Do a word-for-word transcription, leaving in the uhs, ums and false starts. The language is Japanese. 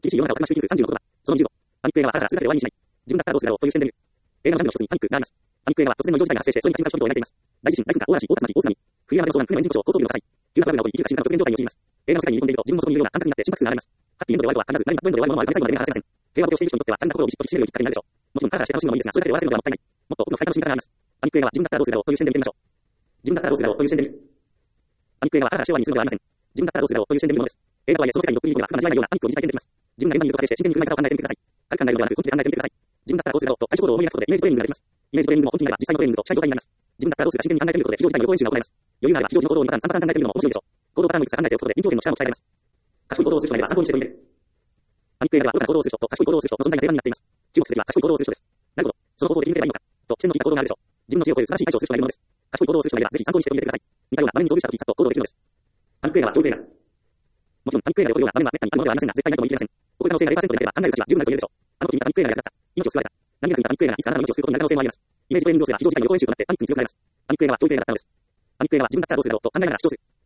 厳しい世の中を正しく生き抜くさんじゅうの言葉。そのにじゅうご。パニック映画はただただ姿で終わりにしない。自分だったらどうするだろうという視点で見る。映画のジャンルの一つにパニックがあります。パニック映画は突然の異常事態が発生して、それに立ち向かう人々を描いています。大地震、大噴火、大嵐、大竜巻、大津波。冬山での遭難、船のエンジン故障、高速流の火災。急なトラブルが起こり、生きるか死ぬかの極限状態に陥ります。映画の世界に入り込んでいると、自分もそこにいるような感覚になって心拍数が上がります。ハッピーエンドで終わるとは必ず、何かハッピーエンドで終わるものは割と最後まで目が離せません。平和ボケをしている人にとっては、だんだん心をビシッと引き締めるようにきっかけになるでしょう。もちろん、ただして楽しむのもいいですが、それだけで終わらせるのではもったいない。もっと奥の深い楽しみ方があります。パニック映画は自分だったらどうするだろうという視点で見てみましょう。自分だったらどうするだろうという視点で見る。パニック映画はただして終わりにするのではありません。自分だったらどうするだろうという視点で見るものです。映画とはいえ、その世界にどっぷり入れば、不可間違いないようなパニックを実体験できます。自分が現場にいると仮定して、真剣に考え方を考えてみてください。軽く考えるのではなく、本気で考えてみてください。自分だったらどうするだろうと対処行動を思い出すことで、イメージトレーニングができます。イメージトレーニングも本気になれば、実際のトレーニングと近い状態になります。自分だったらどうするか真剣に考えてみることで、非常事態の予行演習が行えます。余裕があれば、非常時の行動をにパターン、さんパターン考えてみるのも面白いでしょう。行動パターンをいくつか考えておくことで、臨機応変の力も鍛えられます。賢い行動をする人がいれば参考にしておいて。パニック映画では、愚かな行動をする人と賢い行動をする人の存在が定番になっています。注目すべきは賢い行動をする人です。なるほど。その行動で生き抜けばいいのか。と、視点の利いた行動があるでしょう。自分の知恵を超える素晴らしい対処をする人がいるものです。賢い行動をする人がいれば、ぜひ参考にしておいてください。似たような場面に遭遇したとき、さっと行動できるのです。パニック映画は教育映画。もちろん、パニック映画で起こるような場面は滅多にあるのではありませんが、絶対ないとも言い切れません。起こる可能性が ゼロパーセント でなければ、考える価値は十分あると言えるでしょう。あの時見たパニック映画が役立った。命を救われた。何気なく見たパニック映画がいつかあなたの命を救うことになる可能性もあります。イメージトレーニングをすれば、非常事態の予行演習となってパニックに強くなります。パニック映画は教育映画だったのです。パニック映画は自分だったらどうするだろうと考えながら主張する。